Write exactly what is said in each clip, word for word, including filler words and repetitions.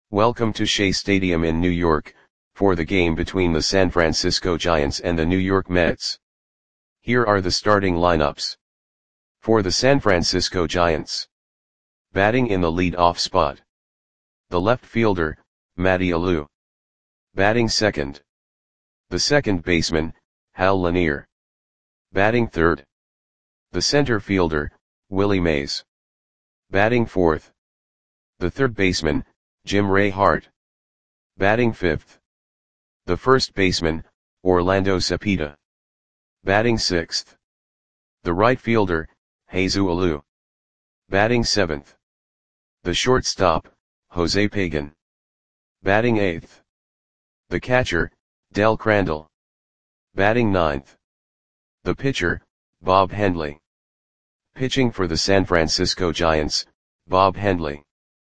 Welcome to Shea Stadium in New York, for the game between the San Francisco Giants and the New York Mets. Here are the starting lineups. For the San Francisco Giants. Batting in the lead-off spot. The left fielder, Matty Alou. Batting second. The second baseman, Hal Lanier. Batting third. The center fielder, Willie Mays. Batting fourth. The third baseman, Jim Ray Hart. Batting fifth. The first baseman, Orlando Cepeda. Batting sixth. The right fielder, Jesus Alou. Batting seventh. The shortstop, Jose Pagan. Batting eighth. The catcher, Del Crandall. Batting ninth. The pitcher, Bob Hendley. Pitching for the San Francisco Giants, Bob Hendley.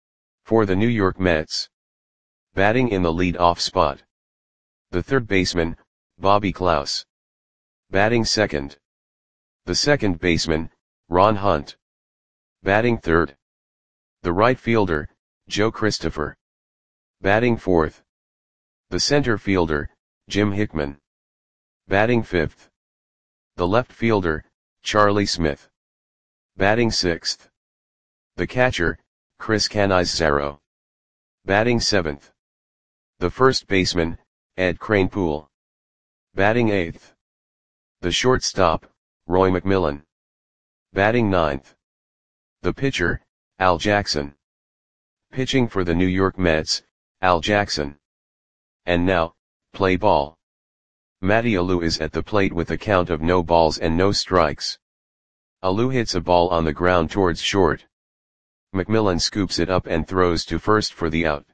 For the New York Mets. Batting in the lead-off spot. The third baseman, Bobby Klaus. Batting second. The second baseman, Ron Hunt. Batting third. The right fielder, Joe Christopher. Batting fourth. The center fielder, Jim Hickman. Batting fifth. The left fielder, Charlie Smith. Batting sixth. The catcher, Chris Cannizzaro. Batting seventh. The first baseman, Ed Kranepool. Batting eighth. The shortstop, Roy McMillan. Batting ninth. The pitcher, Al Jackson. Pitching for the New York Mets, Al Jackson. And now, play ball. Matty Alou is at the plate with a count of no balls and no strikes. Alou hits a ball on the ground towards short. McMillan scoops it up and throws to first for the out.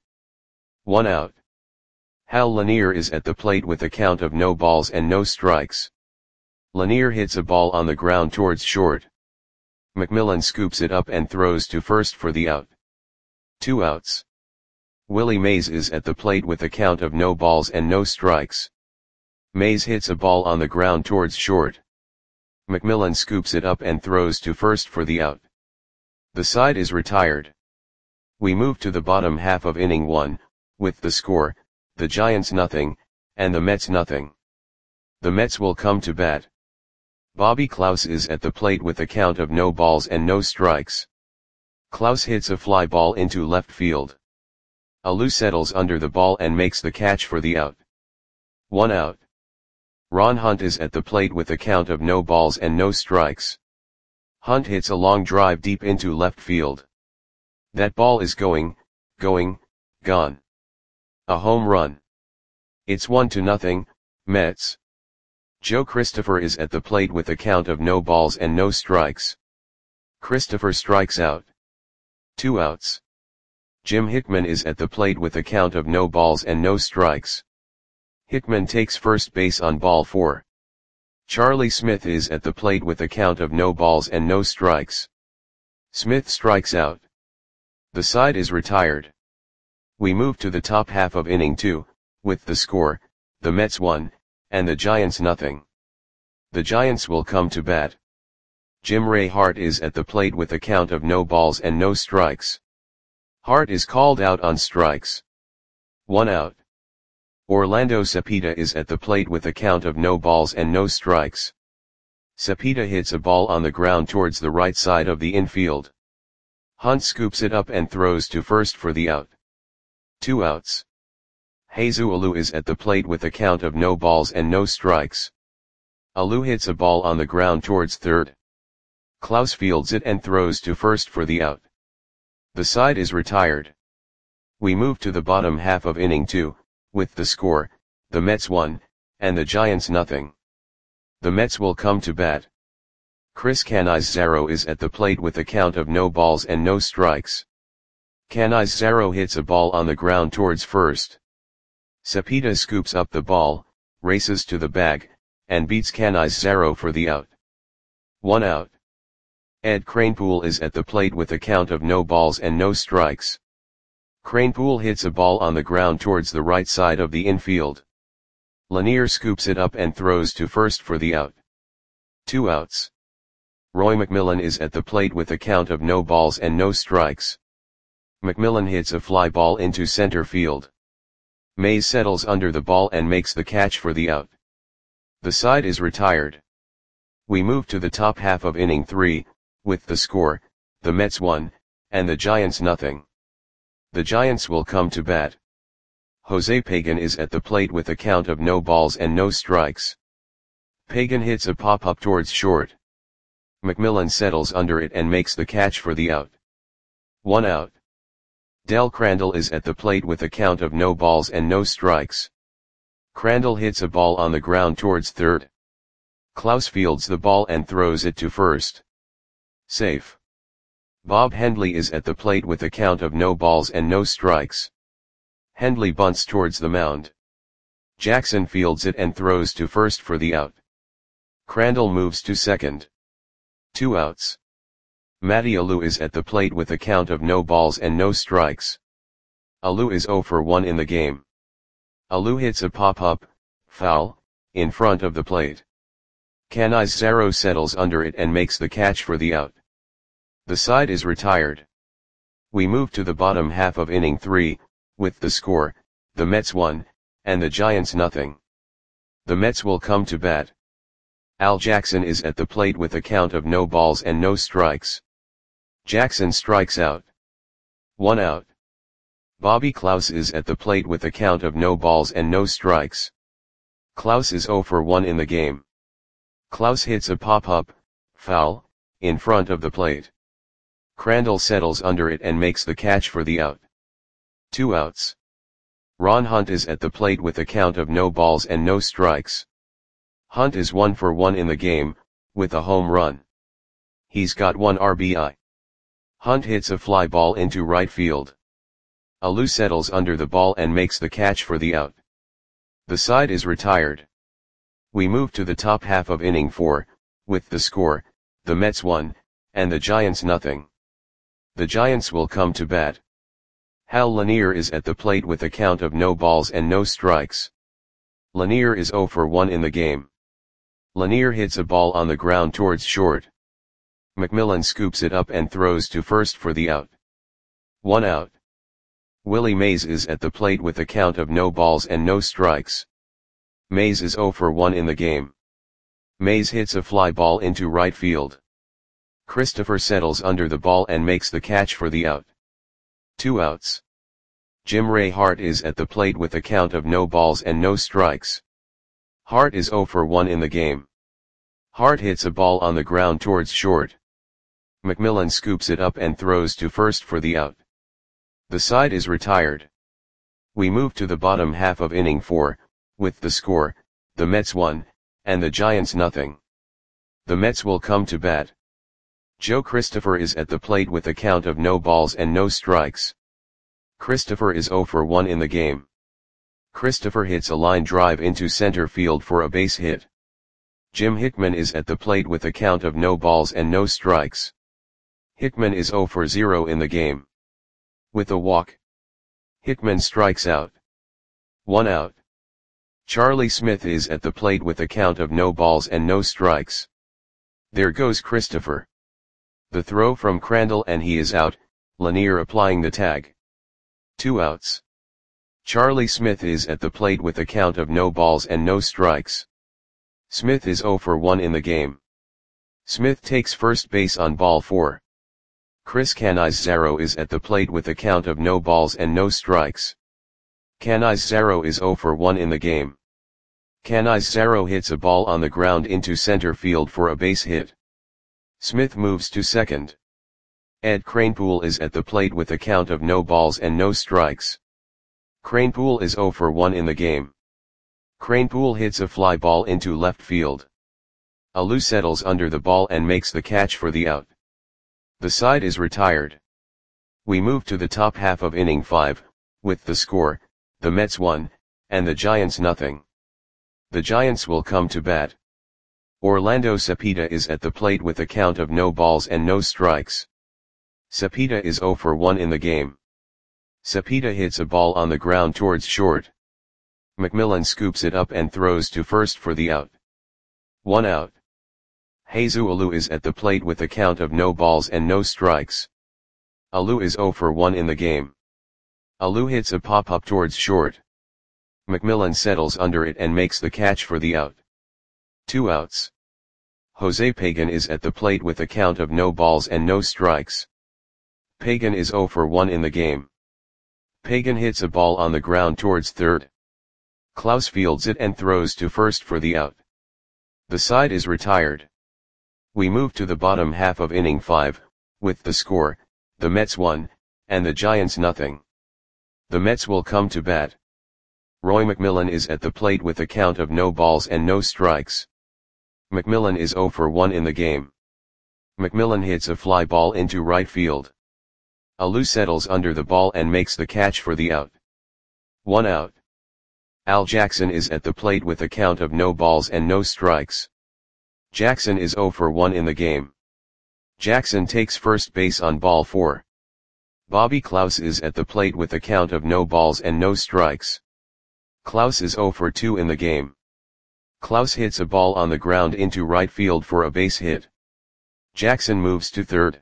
One out. Hal Lanier is at the plate with a count of no balls and no strikes. Lanier hits a ball on the ground towards short. McMillan scoops it up and throws to first for the out. Two outs. Willie Mays is at the plate with a count of no balls and no strikes. Mays hits a ball on the ground towards short. McMillan scoops it up and throws to first for the out. The side is retired. We move to the bottom half of inning one, with the score, the Giants nothing, and the Mets nothing. The Mets will come to bat. Bobby Klaus is at the plate with a count of no balls and no strikes. Klaus hits a fly ball into left field. Alou settles under the ball and makes the catch for the out. One out. Ron Hunt is at the plate with a count of no balls and no strikes. Hunt hits a long drive deep into left field. That ball is going, going, gone. A home run. It's one to nothing, Mets. Joe Christopher is at the plate with a count of no balls and no strikes. Christopher strikes out. Two outs. Jim Hickman is at the plate with a count of no balls and no strikes. Hickman takes first base on ball four. Charlie Smith is at the plate with a count of no balls and no strikes. Smith strikes out. The side is retired. We move to the top half of inning two, with the score, the Mets one, and the Giants nothing. The Giants will come to bat. Jim Ray Hart is at the plate with a count of no balls and no strikes. Hart is called out on strikes. One out. Orlando Cepeda is at the plate with a count of no balls and no strikes. Cepeda hits a ball on the ground towards the right side of the infield. Hunt scoops it up and throws to first for the out. Two outs. Jesus Alou is at the plate with a count of no balls and no strikes. Alou hits a ball on the ground towards third. Klaus fields it and throws to first for the out. The side is retired. We move to the bottom half of inning two, with the score, the Mets one, and the Giants nothing. The Mets will come to bat. Chris Cannizzaro is at the plate with a count of no balls and no strikes. Cannizzaro hits a ball on the ground towards first. Cepeda scoops up the ball, races to the bag, and beats Cannizzaro for the out. One out. Ed Kranepool is at the plate with a count of no balls and no strikes. Kranepool hits a ball on the ground towards the right side of the infield. Lanier scoops it up and throws to first for the out. Two outs. Roy McMillan is at the plate with a count of no balls and no strikes. McMillan hits a fly ball into center field. Mays settles under the ball and makes the catch for the out. The side is retired. We move to the top half of inning three, with the score, the Mets one, and the Giants nothing. The Giants will come to bat. Jose Pagan is at the plate with a count of no balls and no strikes. Pagan hits a pop-up towards short. McMillan settles under it and makes the catch for the out. One out. Del Crandall is at the plate with a count of no balls and no strikes. Crandall hits a ball on the ground towards third. Klaus fields the ball and throws it to first. Safe. Bob Hendley is at the plate with a count of no balls and no strikes. Hendley bunts towards the mound. Jackson fields it and throws to first for the out. Crandall moves to second. Two outs. Matty Alou is at the plate with a count of no balls and no strikes. Alou is oh for one in the game. Alou hits a pop-up, foul, in front of the plate. Canizares settles under it and makes the catch for the out. The side is retired. We move to the bottom half of inning three, with the score, the Mets one, and the Giants nothing. The Mets will come to bat. Al Jackson is at the plate with a count of no balls and no strikes. Jackson strikes out. One out. Bobby Klaus is at the plate with a count of no balls and no strikes. Klaus is oh for one in the game. Klaus hits a pop-up, foul, in front of the plate. Crandall settles under it and makes the catch for the out. Two outs. Ron Hunt is at the plate with a count of no balls and no strikes. Hunt is one for one in the game, with a home run. He's got one R B I. Hunt hits a fly ball into right field. Alou settles under the ball and makes the catch for the out. The side is retired. We move to the top half of inning four, with the score, the Mets one, and the Giants nothing. The Giants will come to bat. Hal Lanier is at the plate with a count of no balls and no strikes. Lanier is oh for one in the game. Lanier hits a ball on the ground towards short. McMillan scoops it up and throws to first for the out. One out. Willie Mays is at the plate with a count of no balls and no strikes. Mays is oh for one in the game. Mays hits a fly ball into right field. Christopher settles under the ball and makes the catch for the out. Two outs. Jim Ray Hart is at the plate with a count of no balls and no strikes. Hart is oh for one in the game. Hart hits a ball on the ground towards short. McMillan scoops it up and throws to first for the out. The side is retired. We move to the bottom half of inning four, with the score, the Mets one, and the Giants nothing. The Mets will come to bat. Joe Christopher is at the plate with a count of no balls and no strikes. Christopher is oh for one in the game. Christopher hits a line drive into center field for a base hit. Jim Hickman is at the plate with a count of no balls and no strikes. Hickman is oh for zero in the game. With a walk, Hickman strikes out. One out. Charlie Smith is at the plate with a count of no balls and no strikes. There goes Christopher. The throw from Crandall and he is out, Lanier applying the tag. Two outs. Charlie Smith is at the plate with a count of no balls and no strikes. Smith is oh for one in the game. Smith takes first base on ball four. Chris Canizares is at the plate with a count of no balls and no strikes. Canizares is oh for one in the game. Canizares hits a ball on the ground into center field for a base hit. Smith moves to second. Ed Kranepool is at the plate with a count of no balls and no strikes. Kranepool is oh for one in the game. Kranepool hits a fly ball into left field. Alou settles under the ball and makes the catch for the out. The side is retired. We move to the top half of inning five, with the score, the Mets one, and the Giants nothing. The Giants will come to bat. Orlando Cepeda is at the plate with a count of no balls and no strikes. Cepeda is oh for one in the game. Cepeda hits a ball on the ground towards short. McMillan scoops it up and throws to first for the out. One out. Jesus Alou is at the plate with a count of no balls and no strikes. Alou is zero for one in the game. Alou hits a pop-up towards short. McMillan settles under it and makes the catch for the out. Two outs. Jose Pagan is at the plate with a count of no balls and no strikes. Pagan is zero for one in the game. Pagan hits a ball on the ground towards third. Klaus fields it and throws to first for the out. The side is retired. We move to the bottom half of inning five, with the score, the Mets one, and the Giants nothing. The Mets will come to bat. Roy McMillan is at the plate with a count of no balls and no strikes. McMillan is zero for one in the game. McMillan hits a fly ball into right field. Alou settles under the ball and makes the catch for the out. One out. Al Jackson is at the plate with a count of no balls and no strikes. Jackson is zero for one in the game. Jackson takes first base on ball four. Bobby Klaus is at the plate with a count of no balls and no strikes. Klaus is zero for two in the game. Klaus hits a ball on the ground into right field for a base hit. Jackson moves to third.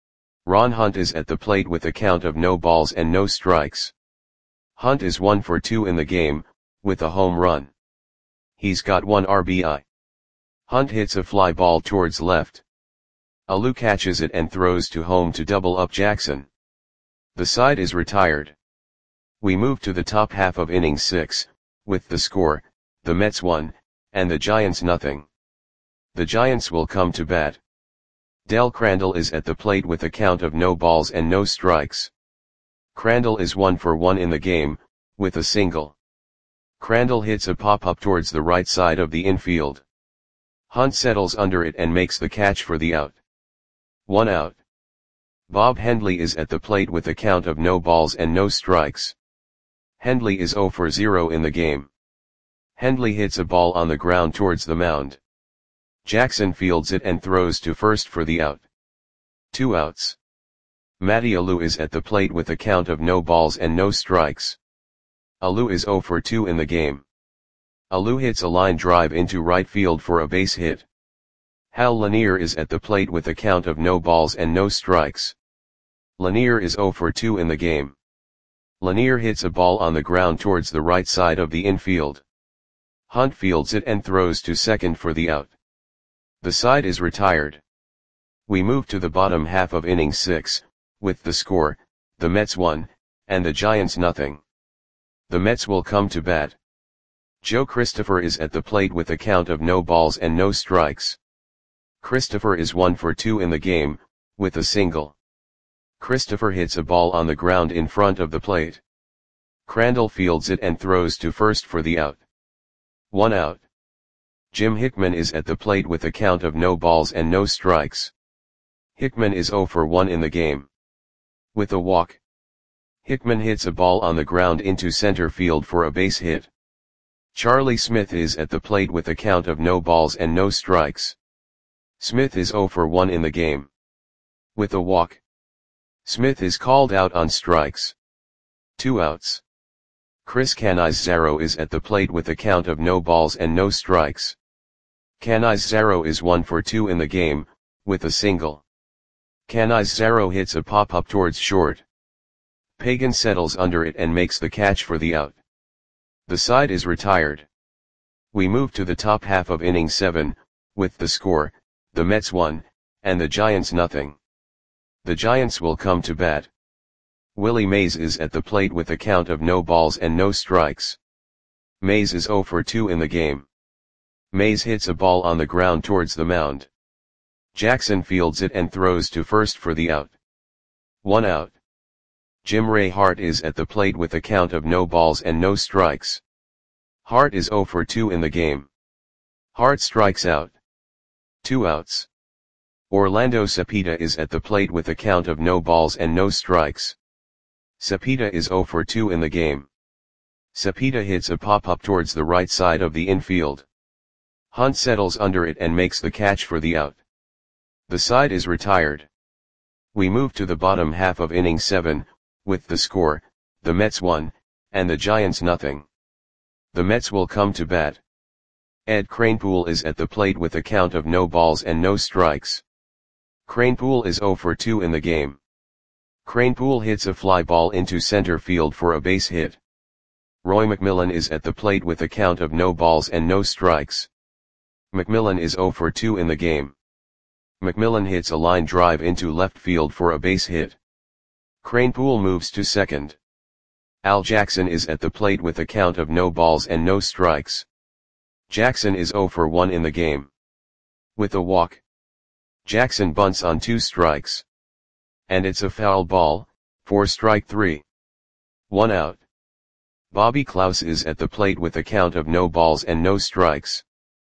Ron Hunt is at the plate with a count of no balls and no strikes. Hunt is one for two in the game, with a home run. He's got one R B I. Hunt hits a fly ball towards left. Alou catches it and throws to home to double up Jackson. The side is retired. We move to the top half of inning six, with the score, the Mets one, and the Giants nothing. The Giants will come to bat. Del Crandall is at the plate with a count of no balls and no strikes. Crandall is one for one in the game, with a single. Crandall hits a pop-up towards the right side of the infield. Hunt settles under it and makes the catch for the out. One out. Bob Hendley is at the plate with a count of no balls and no strikes. Hendley is zero for zero in the game. Hendley hits a ball on the ground towards the mound. Jackson fields it and throws to first for the out. Two outs. Matty Alou is at the plate with a count of no balls and no strikes. Alou is zero for two in the game. Alou hits a line drive into right field for a base hit. Hal Lanier is at the plate with a count of no balls and no strikes. Lanier is zero for two in the game. Lanier hits a ball on the ground towards the right side of the infield. Hunt fields it and throws to second for the out. The side is retired. We move to the bottom half of inning six, with the score, the Mets one, and the Giants nothing. The Mets will come to bat. Joe Christopher is at the plate with a count of no balls and no strikes. Christopher is one for two in the game, with a single. Christopher hits a ball on the ground in front of the plate. Crandall fields it and throws to first for the out. One out. Jim Hickman is at the plate with a count of no balls and no strikes. Hickman is zero for one in the game. With a walk. Hickman hits a ball on the ground into center field for a base hit. Charlie Smith is at the plate with a count of no balls and no strikes. Smith is zero for one in the game. With a walk. Smith is called out on strikes. Two outs. Chris Canizaro is at the plate with a count of no balls and no strikes. Canizaro is one for two in the game, with a single. Canizaro hits a pop-up towards short. Pagan settles under it and makes the catch for the out. The side is retired. We move to the top half of inning seven, with the score, the Mets one, and the Giants nothing. The Giants will come to bat. Willie Mays is at the plate with a count of no balls and no strikes. Mays is zero for two in the game. Mays hits a ball on the ground towards the mound. Jackson fields it and throws to first for the out. One out. Jim Ray Hart is at the plate with a count of no balls and no strikes. Hart is zero for two in the game. Hart strikes out. Two outs. Orlando Cepeda is at the plate with a count of no balls and no strikes. Cepeda is zero for two in the game. Cepeda hits a pop-up towards the right side of the infield. Hunt settles under it and makes the catch for the out. The side is retired. We move to the bottom half of inning seven, with the score, the Mets one, and the Giants nothing. The Mets will come to bat. Ed Kranepool is at the plate with a count of no balls and no strikes. Kranepool is zero for two in the game. Kranepool hits a fly ball into center field for a base hit. Roy McMillan is at the plate with a count of no balls and no strikes. McMillan is zero for two in the game. McMillan hits a line drive into left field for a base hit. Kranepool moves to second. Al Jackson is at the plate with a count of no balls and no strikes. Jackson is zero for one in the game. With a walk, Jackson bunts on two strikes. And it's a foul ball, for strike three. One out. Bobby Klaus is at the plate with a count of no balls and no strikes.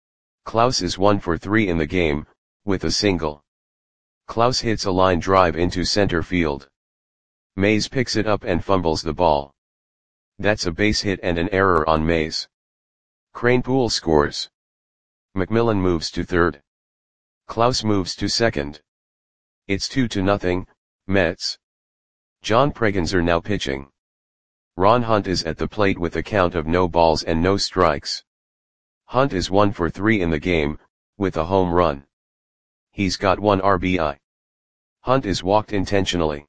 Klaus is one for three in the game, with a single. Klaus hits a line drive into center field. Mays picks it up and fumbles the ball. That's a base hit and an error on Mays. Kranepool scores. McMillan moves to third. Klaus moves to second. It's two to nothing, Mets. John Pregenzer now pitching. Ron Hunt is at the plate with a count of no balls and no strikes. Hunt is one for three in the game, with a home run. He's got one R B I. Hunt is walked intentionally.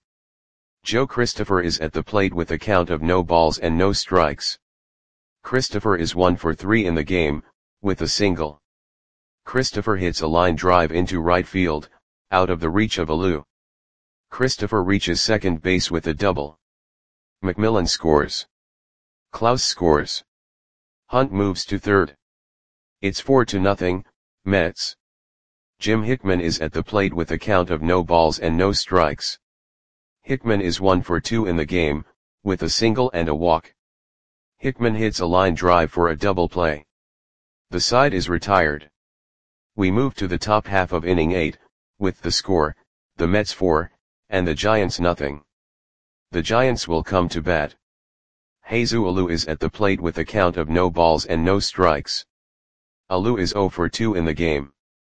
Joe Christopher is at the plate with a count of no balls and no strikes. Christopher is one for three in the game, with a single. Christopher hits a line drive into right field, out of the reach of Alou. Christopher reaches second base with a double. McMillan scores. Klaus scores. Hunt moves to third. It's four to nothing, Mets. Jim Hickman is at the plate with a count of no balls and no strikes. Hickman is one for two in the game, with a single and a walk. Hickman hits a line drive for a double play. The side is retired. We move to the top half of inning eight, with the score, the Mets four, and the Giants nothing. The Giants will come to bat. Jesus Alou is at the plate with a count of no balls and no strikes. Alou is zero for two in the game.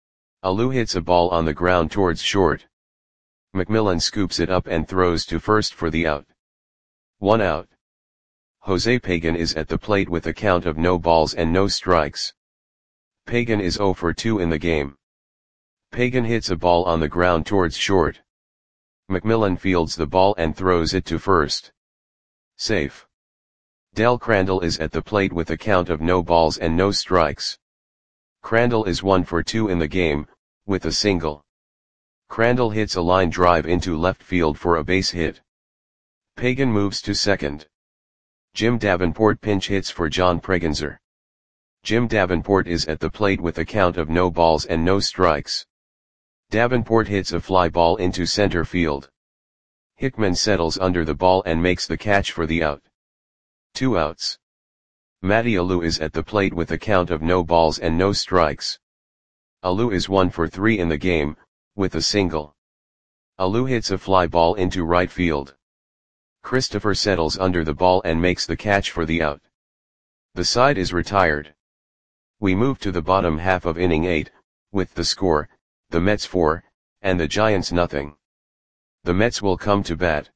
Alou hits a ball on the ground towards short. McMillan scoops it up and throws to first for the out. One out. Jose Pagan is at the plate with a count of no balls and no strikes. Pagan is zero for two in the game. Pagan hits a ball on the ground towards short. McMillan fields the ball and throws it to first. Safe. Del Crandall is at the plate with a count of no balls and no strikes. Crandall is one for two in the game, with a single. Crandall hits a line drive into left field for a base hit. Pagan moves to second. Jim Davenport pinch hits for John Pregenzer. Jim Davenport is at the plate with a count of no balls and no strikes. Davenport hits a fly ball into center field. Hickman settles under the ball and makes the catch for the out. Two outs. Matty Alou is at the plate with a count of no balls and no strikes. Alou is one for three in the game, with a single. Alou hits a fly ball into right field. Christopher settles under the ball and makes the catch for the out. The side is retired. We move to the bottom half of inning eight, with the score, the Mets four, and the Giants nothing. The Mets will come to bat.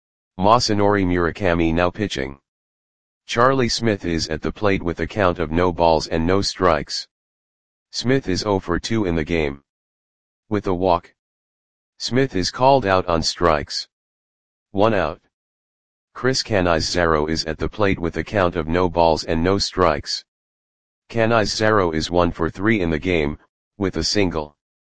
Masanori Murakami now pitching. Charlie Smith is at the plate with a count of no balls and no strikes. Smith is zero for two in the game. With a walk, Smith is called out on strikes. One out. Chris Canizaro is at the plate with a count of no balls and no strikes. Canizaro is one for three in the game, with a single.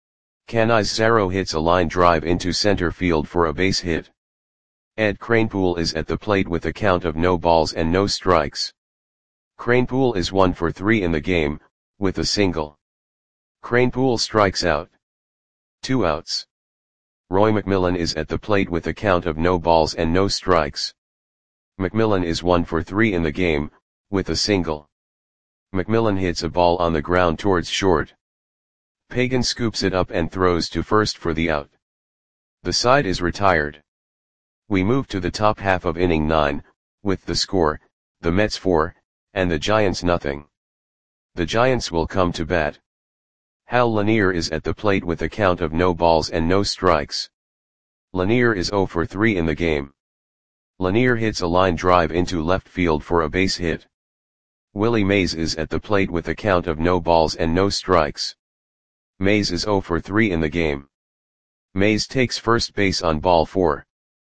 Canizaro hits a line drive into center field for a base hit. Ed Kranepool is at the plate with a count of no balls and no strikes. Kranepool is one for three in the game, with a single. Kranepool strikes out. Two outs. Roy McMillan is at the plate with a count of no balls and no strikes. McMillan is one for three in the game, with a single. McMillan hits a ball on the ground towards short. Pagan scoops it up and throws to first for the out. The side is retired. We move to the top half of inning nine, with the score, the Mets four, and the Giants nothing. The Giants will come to bat. Hal Lanier is at the plate with a count of no balls and no strikes. Lanier is zero for three in the game. Lanier hits a line drive into left field for a base hit. Willie Mays is at the plate with a count of no balls and no strikes. Mays is zero for three in the game. Mays takes first base on ball four.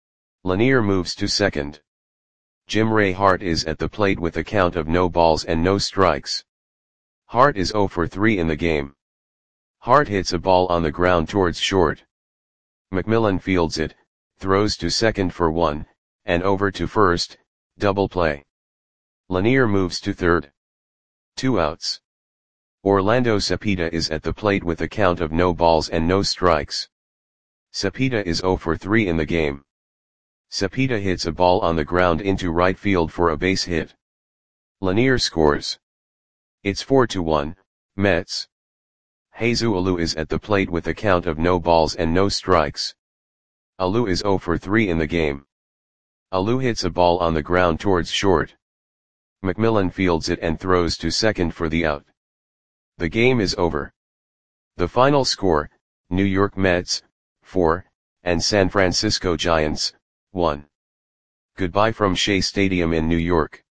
Lanier moves to second. Jim Ray Hart is at the plate with a count of no balls and no strikes. Hart is zero for three in the game. Hart hits a ball on the ground towards short. McMillan fields it, throws to second for one, and over to first, double play. Lanier moves to third. Two outs. Orlando Cepeda is at the plate with a count of no balls and no strikes. Cepeda is zero for three in the game. Cepeda hits a ball on the ground into right field for a base hit. Lanier scores. It's four to one, Mets. Jesus Alou is at the plate with a count of no balls and no strikes. Alou is zero for three in the game. Alou hits a ball on the ground towards short. McMillan fields it and throws to second for the out. The game is over. The final score, New York Mets, four, and San Francisco Giants, one. Goodbye from Shea Stadium in New York.